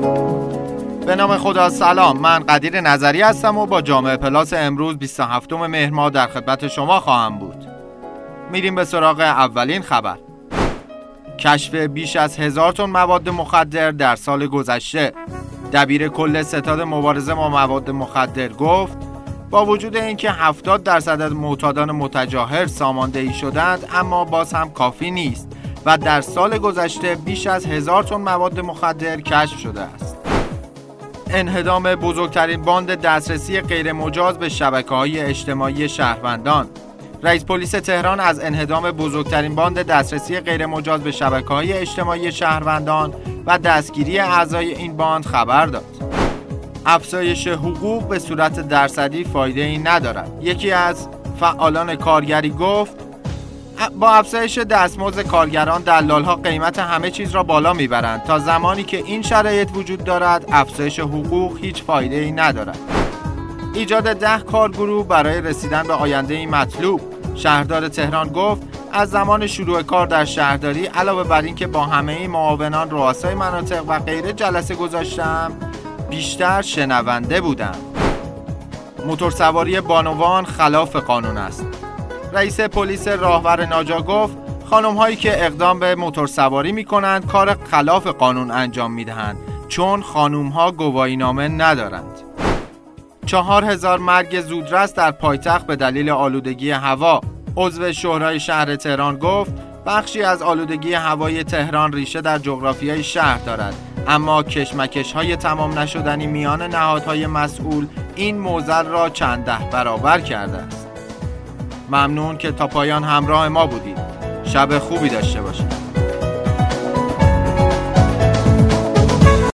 به نام خدا. سلام، من قدیر نظری هستم و با جامعه پلاس امروز 27 مهر ماه در خدمت شما خواهم بود. میریم به سراغ اولین خبر. کشف بیش از 1000 تن مواد مخدر در سال گذشته. دبیر کل ستاد مبارزه با مواد مخدر گفت با وجود اینکه 70% از معتادان متجاهر ساماندهی شدند، اما باز هم کافی نیست و در سال گذشته بیش از 1000 تن مواد مخدر کشف شده است. انهدام بزرگترین باند دسترسی غیرمجاز به شبکه‌های اجتماعی شهروندان. رئیس پلیس تهران از انهدام بزرگترین باند دسترسی غیرمجاز به شبکه‌های اجتماعی شهروندان و دستگیری اعضای این باند خبر داد. افزایش حقوق به صورت درصدی فایده‌ای ندارد. یکی از فعالان کارگری گفت با افزایش دستمزد کارگران دلال‌ها قیمت همه چیز را بالا میبرند. تا زمانی که این شرایط وجود دارد افزایش حقوق هیچ فایده‌ای ندارد. ایجاد 10 کارگروه برای رسیدن به آینده مطلوب. شهردار تهران گفت از زمان شروع کار در شهرداری علاوه بر اینکه با همه معاونان، رؤسای مناطق و غیره جلسه گذاشتم، بیشتر شنونده بودم. موتورسواری بانوان خلاف قانون است. رئیس پلیس راهور ناجا گفت خانم‌هایی که اقدام به موتورسواری می‌کنند کار خلاف قانون انجام می‌دهند، چون خانم‌ها گواهینامه ندارند. 4000 مرگ زودرس در پایتخت به دلیل آلودگی هوا. عضو شورای شهر تهران گفت بخشی از آلودگی هوای تهران ریشه در جغرافیای شهر دارد، اما کشمکش‌های تمام نشدنی میان نهادهای مسئول این معضل را چند ده برابر کرده است. ممنون که تا پایان همراه ما بودید. شب خوبی داشته باشید.